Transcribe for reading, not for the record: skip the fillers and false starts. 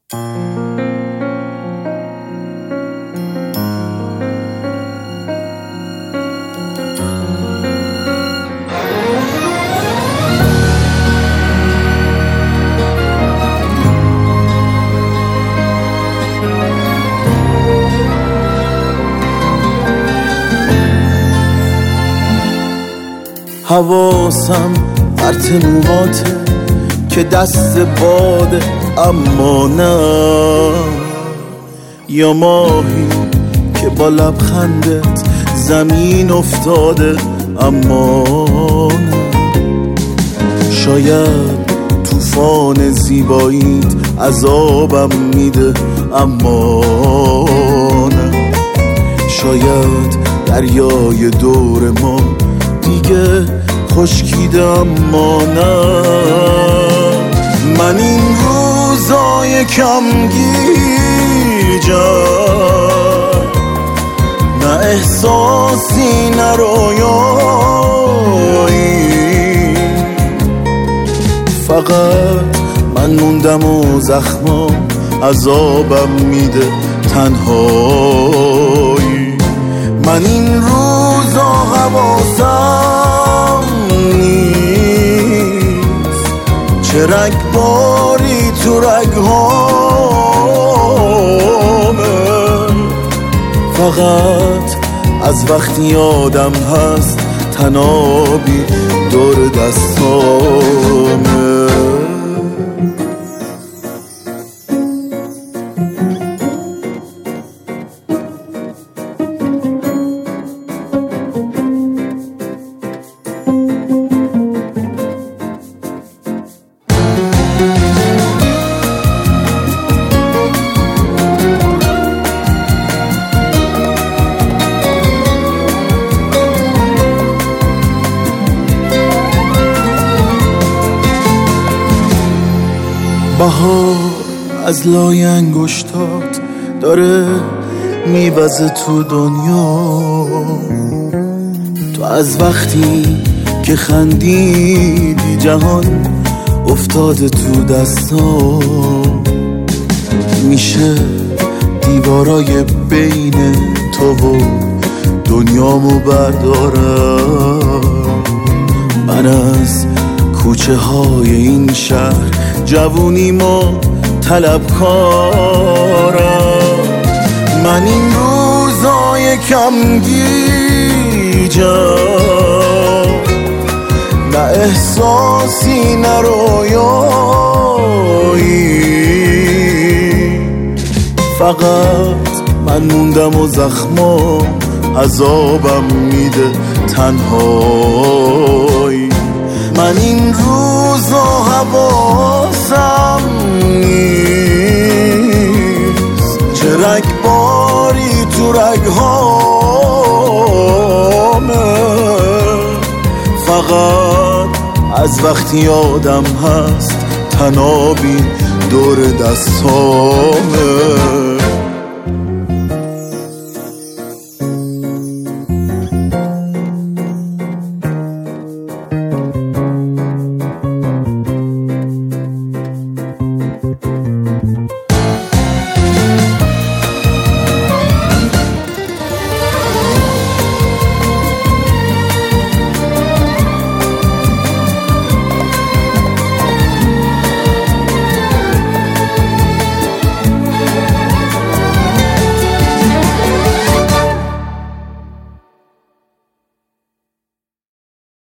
حواسم پرت موهاته که دست باده اما نه، یا ماهی که با لبخندت زمین افتاده اما نه. شاید طوفان زیباییت عذابم میده اما نه. شاید دریای دور ما دیگه خشکیده اما نه. من این روزای کم گیجم، نه احساسی نه رویایی، فقط من موندم و زخمام عذابم میده تنهایی. من این روزا حواسم نیست چه رگباری تو رگهامه، فقط از وقتی یادم هست تنابی دور دستامه. بهار از لای انگشتات داره میوزه تو دنیا. تو از وقتی که خندیدی جهان افتاده تو دستام. میشه دیوارای بین تو و دنیامو بردارم. من از کوچه های این شهر جوونی ما طلبکارم. من این روزای کم گیجم، نه احساسی نه رویایی، فقط من موندم و زخمام عذابم میده تنهایی. من این روزا حواسم نیست چه رگباری تو رگهامه، فقط از وقتی یادم هست تنابی دور دستامه.